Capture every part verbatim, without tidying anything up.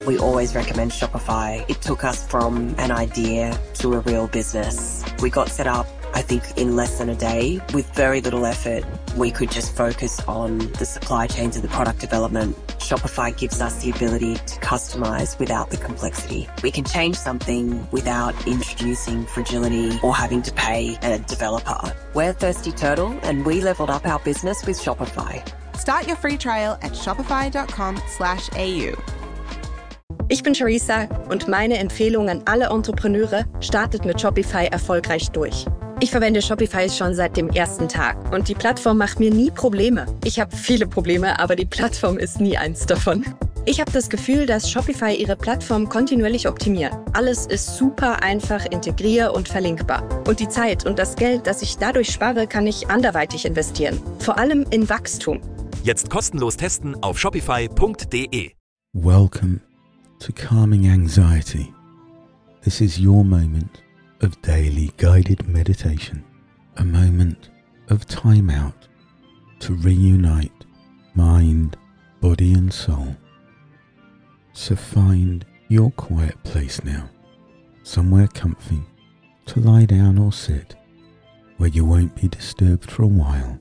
We always recommend Shopify. It took us from an idea to a real business. We got set up, I think, in less than a day. With very little effort, we could just focus on the supply chains and the product development. Shopify gives us the ability to customize without the complexity. We can change something without introducing fragility or having to pay a developer. We're Thirsty Turtle, and we leveled up our business with Shopify. Start your free trial at shopify.com slash AU. Ich bin Charissa und meine Empfehlung an alle Entrepreneure: startet mit Shopify erfolgreich durch. Ich verwende Shopify schon seit dem ersten Tag und die Plattform macht mir nie Probleme. Ich habe viele Probleme, aber die Plattform ist nie eins davon. Ich habe das Gefühl, dass Shopify ihre Plattform kontinuierlich optimiert. Alles ist super einfach integrier- und verlinkbar. Und die Zeit und das Geld, das ich dadurch spare, kann ich anderweitig investieren. Vor allem in Wachstum. Jetzt kostenlos testen auf shopify punkt de. Welcome to Calming Anxiety. This is your moment of daily guided meditation, a moment of time out to reunite mind, body and soul. So find your quiet place now, somewhere comfy to lie down or sit, where you won't be disturbed for a while.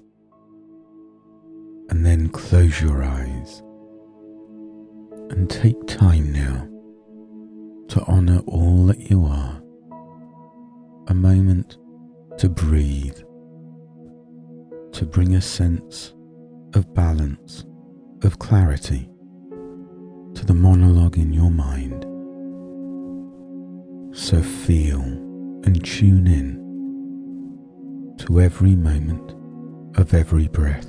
And then close your eyes and take time now to honour all that you are. A moment to breathe, to bring a sense of balance, of clarity to the monologue in your mind. So feel and tune in to every moment of every breath.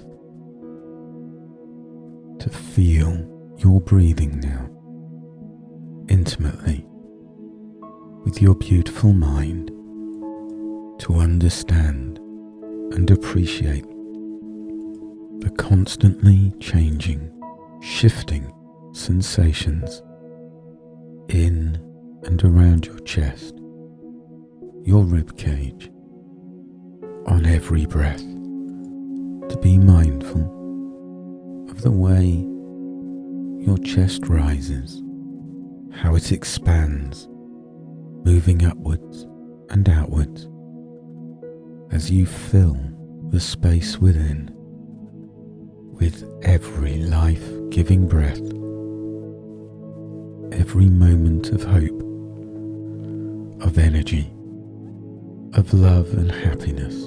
To feel your breathing now, intimately, with your beautiful mind, to understand and appreciate the constantly changing, shifting sensations in and around your chest, your rib cage, on every breath. To be mindful of the way your chest rises, how it expands, moving upwards and outwards as you fill the space within with every life-giving breath, every moment of hope, of energy, of love and happiness.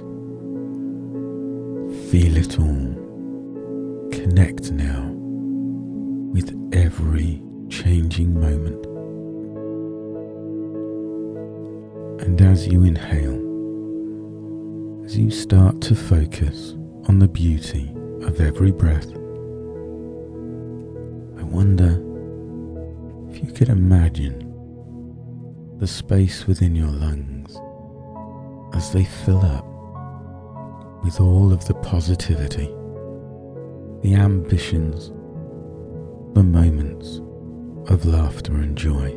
Feel it all. Connect now with every changing moment. And as you inhale, as you start to focus on the beauty of every breath, I wonder if you could imagine the space within your lungs as they fill up with all of the positivity, the ambitions, the moments of laughter and joy.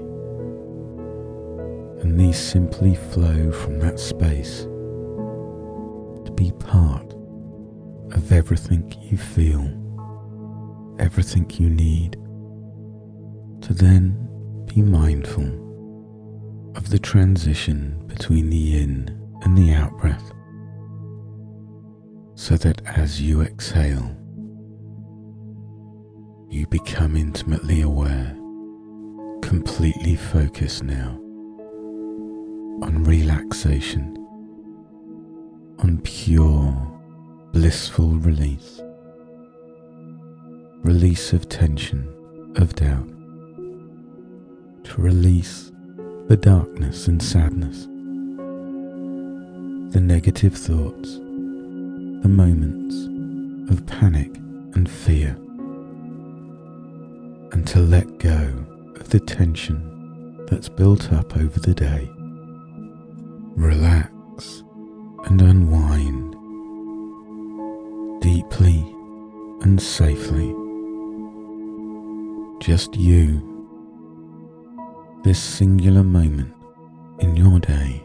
And these simply flow from that space to be part of everything you feel, everything you need, to then be mindful of the transition between the in and the out breath, so that as you exhale, you become intimately aware, completely focused now on relaxation, on pure, blissful release, release of tension, of doubt, to release the darkness and sadness, the negative thoughts, the moments of panic and fear, and to let go of the tension that's built up over the day. Relax and unwind deeply and safely. Just you, this singular moment in your day,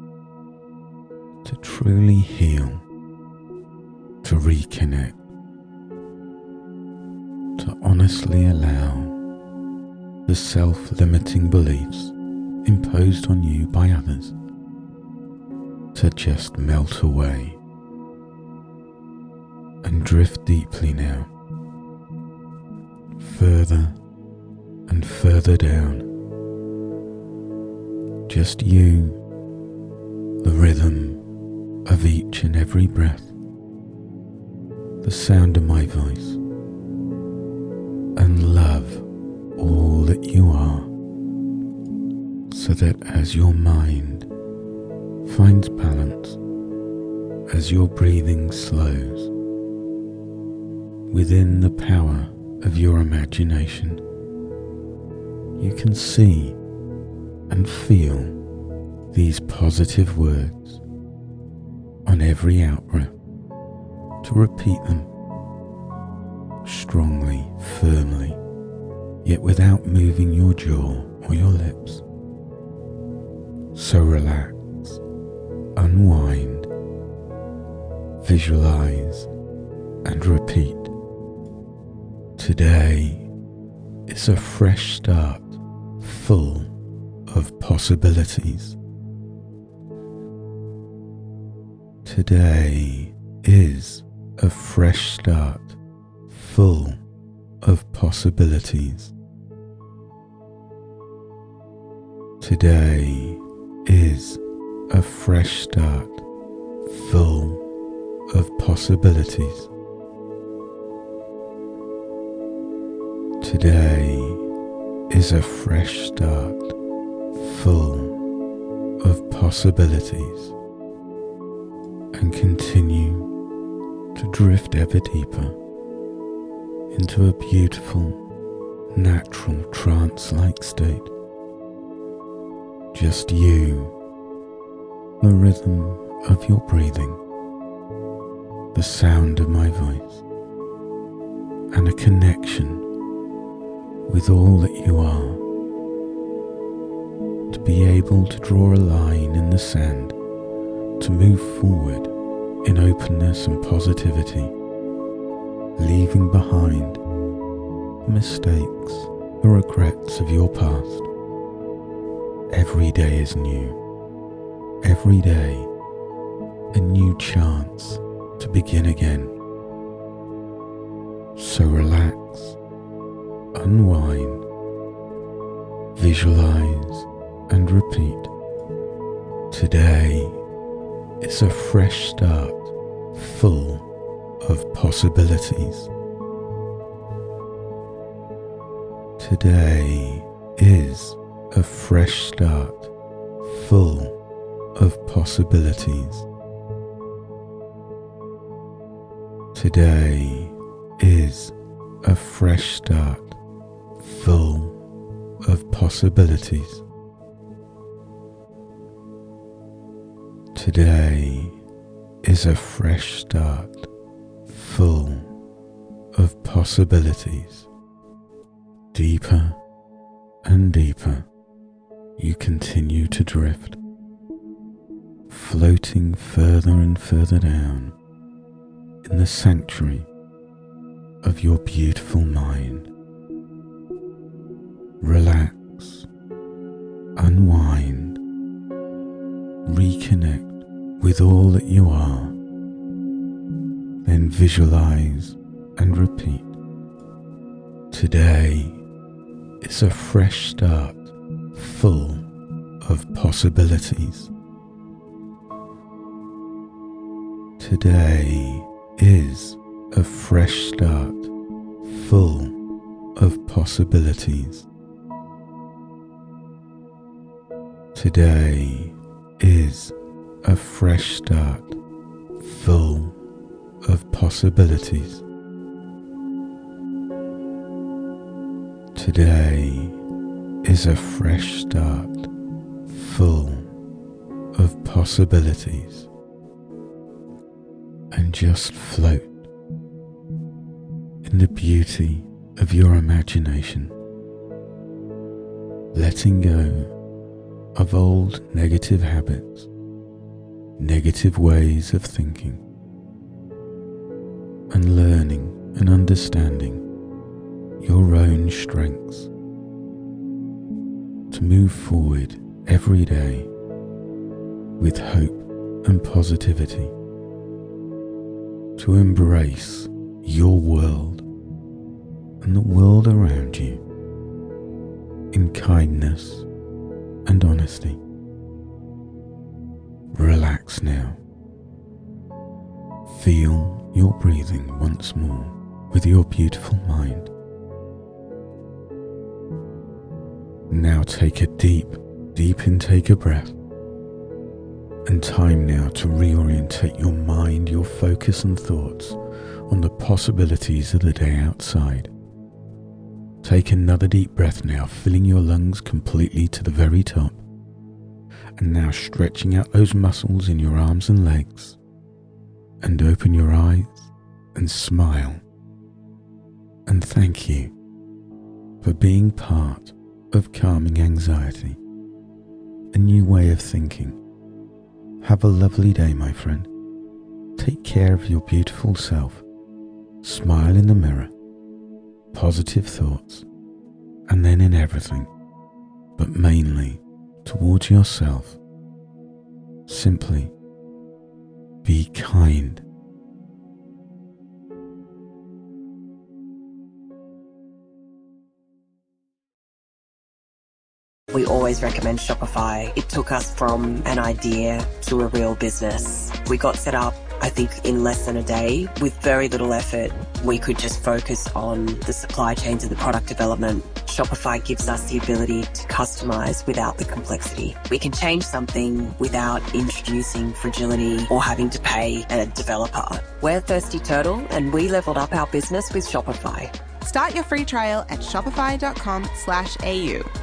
to truly heal, to reconnect, to honestly allow the self-limiting beliefs imposed on you by others to just melt away and drift deeply now, further and further down. Just you, the rhythm of each and every breath, the sound of my voice, and love all that you are, so that as your mind finds balance, as your breathing slows, within the power of your imagination, you can see and feel these positive words on every out-breath, to repeat them strongly, firmly, yet without moving your jaw or your lips. So relax, unwind, visualize, and repeat. Today is a fresh start, full of possibilities. Today is a fresh start, full of possibilities. Today is a fresh start, full of possibilities. Today is a fresh start, full of possibilities, and continue to drift ever deeper into a beautiful, natural trance-like state. Just you, the rhythm of your breathing, the sound of my voice, and a connection with all that you are. To be able to draw a line in the sand, to move forward in openness and positivity, leaving behind the mistakes, the regrets of your past. Every day is new. Every day, a new chance to begin again. So relax, unwind, visualize, and repeat. Today is a fresh start, full of possibilities. Today is a fresh start, full of possibilities. Today is a fresh start, full of possibilities. Today is a fresh start, full of possibilities. Deeper and deeper, you continue to drift, floating further and further down in the sanctuary of your beautiful mind. Relax, unwind, reconnect with all that you are, then visualize and repeat. Today is a fresh start, full of possibilities. Today is a fresh start, full of possibilities. Today is a fresh start, full of possibilities. Today is a fresh start, full of possibilities. And just float in the beauty of your imagination, letting go of old negative habits, negative ways of thinking, and learning and understanding your own strengths, to move forward every day with hope and positivity, to embrace your world and the world around you in kindness and honesty. Relax now. Feel your breathing once more with your beautiful mind. Now take a deep, deep intake of breath. And time now to reorientate your mind, your focus and thoughts on the possibilities of the day outside. Take another deep breath now, filling your lungs completely to the very top. And now stretching out those muscles in your arms and legs. And open your eyes and smile. And thank you for being part of Calming Anxiety, a new way of thinking. Have a lovely day, my friend. Take care of your beautiful self. Smile in the mirror. Positive thoughts. And then in everything, but mainly towards yourself, simply be kind. We always recommend Shopify. It took us from an idea to a real business. We got set up, I think, in less than a day with very little effort. We could just focus on the supply chains and the product development. Shopify gives us the ability to customize without the complexity. We can change something without introducing fragility or having to pay a developer. We're Thirsty Turtle and we leveled up our business with Shopify. Start your free trial at shopify.com slash AU